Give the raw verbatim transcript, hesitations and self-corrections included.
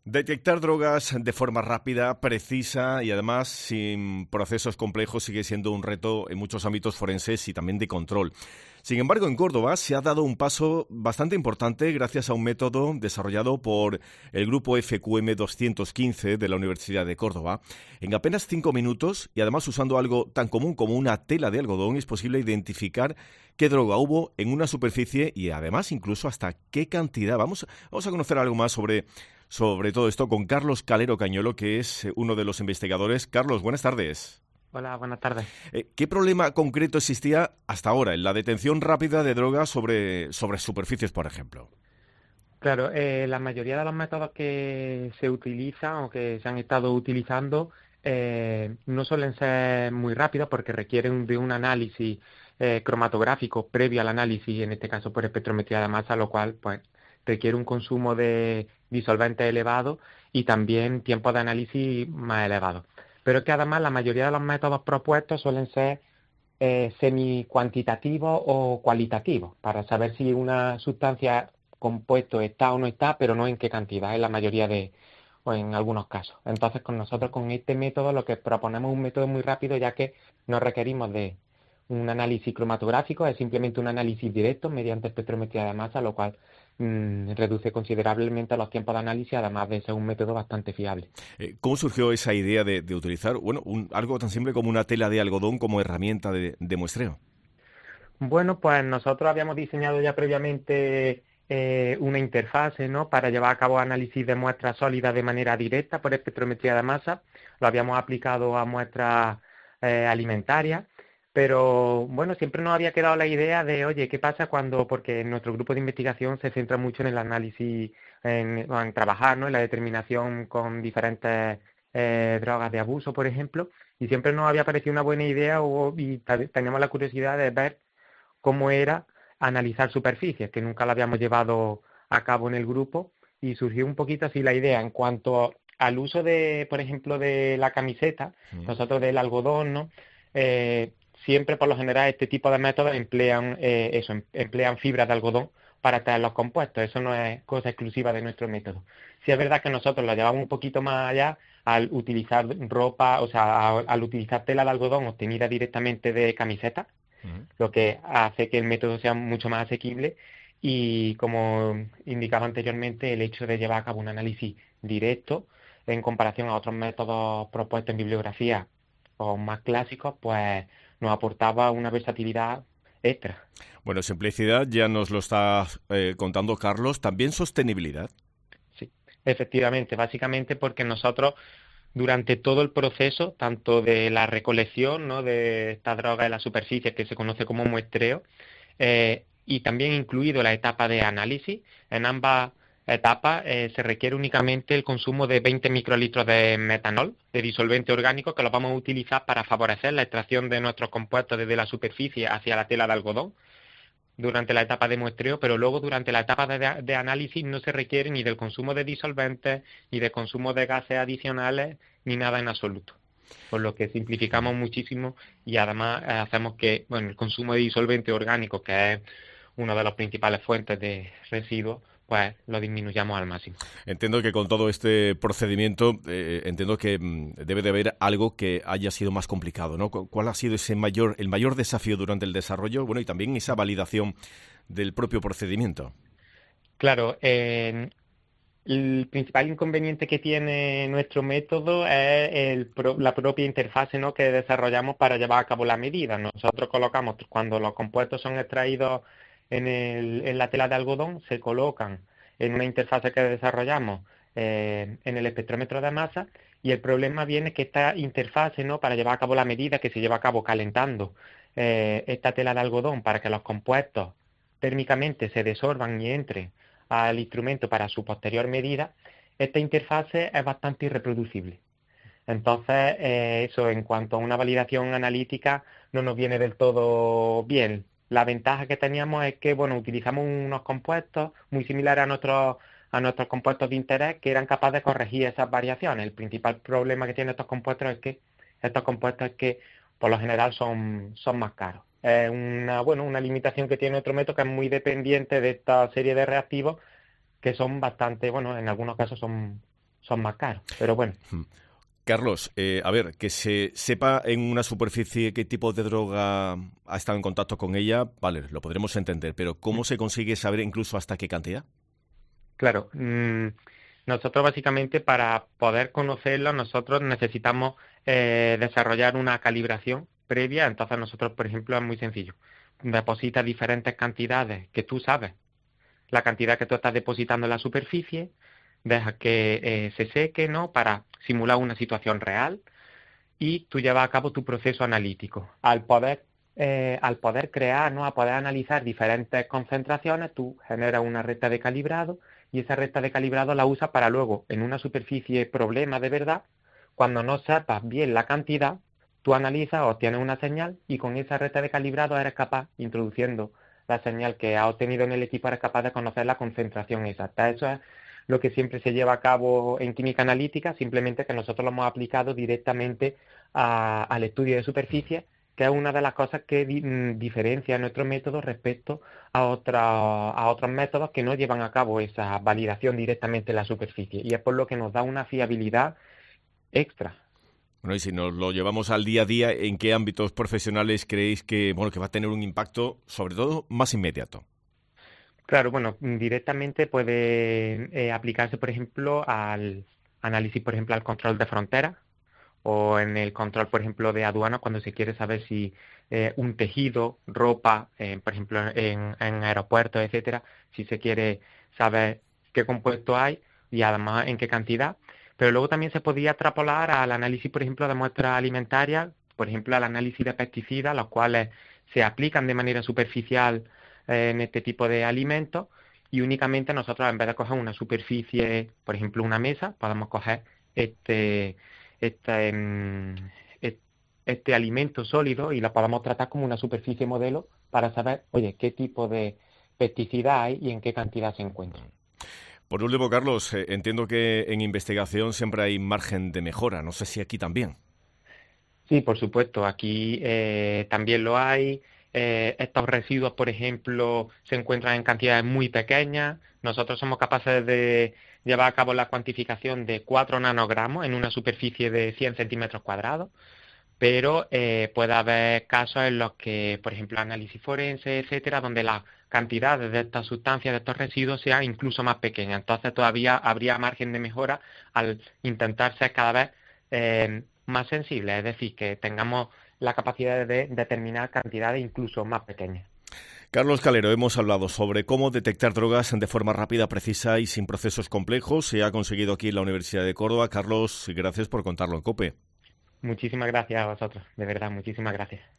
Detectar drogas de forma rápida, precisa y además sin procesos complejos sigue siendo un reto en muchos ámbitos forenses y también de control. Sin embargo, en Córdoba se ha dado un paso bastante importante gracias a un método desarrollado por el grupo F Q M doscientos quince de la Universidad de Córdoba. En apenas cinco minutos y además usando algo tan común como una tela de algodón es posible identificar qué droga hubo en una superficie y además incluso hasta qué cantidad. Vamos, vamos a conocer algo más sobre Sobre todo esto con Carlos Calero Cañuelo, que es uno de los investigadores. Carlos, buenas tardes. Hola, buenas tardes. Eh, ¿Qué problema concreto existía hasta ahora en la detención rápida de drogas sobre, sobre superficies, por ejemplo? Claro, eh, la mayoría de los métodos que se utilizan o que se han estado utilizando eh, no suelen ser muy rápidos porque requieren de un análisis eh, cromatográfico previo al análisis, en este caso por espectrometría de masa, lo cual pues requiere un consumo de disolventes elevado y también tiempos de análisis más elevados. Pero es que además la mayoría de los métodos propuestos suelen ser eh, semi-cuantitativos o cualitativos para saber si una sustancia compuesto está o no está, pero no en qué cantidad, en la mayoría de, o en algunos casos. Entonces, con nosotros, con este método, lo que proponemos es un método muy rápido, ya que no requerimos de un análisis cromatográfico, es simplemente un análisis directo mediante espectrometría de masa, lo cual mmm, reduce considerablemente los tiempos de análisis, además de ser un método bastante fiable. Eh, ¿Cómo surgió esa idea de, de utilizar bueno, un, algo tan simple como una tela de algodón como herramienta de, de muestreo? Bueno, pues nosotros habíamos diseñado ya previamente eh, una interfase, ¿no?, para llevar a cabo análisis de muestras sólidas de manera directa por espectrometría de masa. Lo habíamos aplicado a muestras eh, alimentarias, pero bueno, siempre nos había quedado la idea de, oye, ¿qué pasa cuando? Porque nuestro grupo de investigación se centra mucho en el análisis, en, en trabajar, ¿no?, en la determinación con diferentes eh, drogas de abuso, por ejemplo, y siempre nos había parecido una buena idea o, y teníamos la curiosidad de ver cómo era analizar superficies, que nunca lo habíamos llevado a cabo en el grupo, y surgió un poquito así la idea en cuanto al uso de, por ejemplo, de la camiseta, Mm. nosotros del algodón, ¿no? Eh, siempre por lo general este tipo de métodos emplean eh, eso, em- emplean fibras de algodón para extraer los compuestos, eso no es cosa exclusiva de nuestro método. Sí es verdad que nosotros lo llevamos un poquito más allá al utilizar ropa, o sea, al, al utilizar tela de algodón obtenida directamente de camisetas, Mm. lo que hace que el método sea mucho más asequible y, como indicaba anteriormente, el hecho de llevar a cabo un análisis directo en comparación a otros métodos propuestos en bibliografía o más clásicos, pues nos aportaba una versatilidad extra. Bueno, simplicidad, ya nos lo está eh, contando Carlos. También sostenibilidad. Sí, efectivamente, básicamente porque nosotros durante todo el proceso, tanto de la recolección, ¿no?, de esta droga de la superficie que se conoce como muestreo, eh, y también incluido la etapa de análisis. En ambas etapas eh, se requiere únicamente el consumo de veinte microlitros de metanol, de disolvente orgánico, que lo vamos a utilizar para favorecer la extracción de nuestros compuestos desde la superficie hacia la tela de algodón durante la etapa de muestreo, pero luego durante la etapa de, de análisis no se requiere ni del consumo de disolventes, ni del consumo de gases adicionales, ni nada en absoluto. Por lo que simplificamos muchísimo y además eh, hacemos que, bueno, el consumo de disolventes orgánicos, que es una de las principales fuentes de residuos, pues lo disminuyamos al máximo. Entiendo que con todo este procedimiento, eh, entiendo que mm, debe de haber algo que haya sido más complicado, ¿no? ¿Cu- ¿Cuál ha sido ese mayor, el mayor desafío durante el desarrollo? Bueno, y también esa validación del propio procedimiento. Claro, eh, el principal inconveniente que tiene nuestro método es el pro- la propia interfase, ¿no?, que desarrollamos para llevar a cabo la medida. Nosotros colocamos, cuando los compuestos son extraídos en, el- en la tela de algodón, se colocan en una interfase que desarrollamos eh, en el espectrómetro de masa, y el problema viene que esta interfase, ¿no?, para llevar a cabo la medida, que se lleva a cabo calentando eh, esta tela de algodón para que los compuestos térmicamente se desorban y entren al instrumento para su posterior medida, esta interfase es bastante irreproducible. Entonces, eh, eso en cuanto a una validación analítica no nos viene del todo bien. La ventaja que teníamos es que, bueno, utilizamos unos compuestos muy similares a nuestros a nuestros compuestos de interés, que eran capaces de corregir esas variaciones. El principal problema que tienen estos compuestos es que estos compuestos es que por lo general son, son más caros. Es una, bueno, una limitación que tiene otro método, que es muy dependiente de esta serie de reactivos, que son bastante, bueno, en algunos casos son son más caros. Pero bueno. Carlos, eh, a ver, que se sepa en una superficie qué tipo de droga ha estado en contacto con ella, vale, lo podremos entender, pero ¿cómo se consigue saber incluso hasta qué cantidad? Claro, mmm, nosotros básicamente para poder conocerlo, nosotros necesitamos eh, desarrollar una calibración previa. Entonces nosotros, por ejemplo, es muy sencillo. Depositas diferentes cantidades que tú sabes, la cantidad que tú estás depositando en la superficie, dejas que eh, se seque, ¿no? Para simular una situación real y tú llevas a cabo tu proceso analítico. Al poder, eh, al poder crear, ¿no? A poder analizar diferentes concentraciones, tú generas una recta de calibrado y esa recta de calibrado la usas para luego, en una superficie problema de verdad, cuando no sepas bien la cantidad, tú analizas, obtienes una señal y con esa recta de calibrado eres capaz, introduciendo la señal que has obtenido en el equipo, eres capaz de conocer la concentración exacta. Eso es lo que siempre se lleva a cabo en química analítica, simplemente que nosotros lo hemos aplicado directamente a, al estudio de superficie, que es una de las cosas que di, diferencia nuestro método respecto a, otra, a otros métodos que no llevan a cabo esa validación directamente en la superficie. Y es por lo que nos da una fiabilidad extra. Bueno, y si nos lo llevamos al día a día, ¿en qué ámbitos profesionales creéis que, bueno, que va a tener un impacto, sobre todo, más inmediato? Claro, bueno, directamente puede eh, aplicarse, por ejemplo, al análisis, por ejemplo, al control de fronteras o en el control, por ejemplo, de aduana, cuando se quiere saber si eh, un tejido, ropa, eh, por ejemplo, en, en aeropuertos, etcétera, si se quiere saber qué compuesto hay y además en qué cantidad. Pero luego también se podía extrapolar al análisis, por ejemplo, de muestras alimentarias, por ejemplo, al análisis de pesticidas, los cuales se aplican de manera superficial en este tipo de alimentos y únicamente nosotros, en vez de coger una superficie, por ejemplo una mesa, podemos coger este este, este alimento sólido y lo podemos tratar como una superficie modelo para saber, oye, qué tipo de pesticida hay y en qué cantidad se encuentra. Por último, Carlos, eh, entiendo que en investigación siempre hay margen de mejora, no sé si aquí también. Sí, por supuesto, aquí eh, también lo hay. Eh, estos residuos, por ejemplo, se encuentran en cantidades muy pequeñas. Nosotros somos capaces de llevar a cabo la cuantificación de cuatro nanogramos en una superficie de cien centímetros cuadrados, pero eh, puede haber casos en los que, por ejemplo, análisis forense, etcétera, donde las cantidades de estas sustancias, de estos residuos, sean incluso más pequeñas. Entonces todavía habría margen de mejora al intentar ser cada vez eh, más sensibles, es decir, que tengamos la capacidad de determinar cantidades incluso más pequeñas. Carlos Calero, hemos hablado sobre cómo detectar drogas de forma rápida, precisa y sin procesos complejos. Se ha conseguido aquí en la Universidad de Córdoba. Carlos, gracias por contarlo en COPE. Muchísimas gracias a vosotros, de verdad, muchísimas gracias.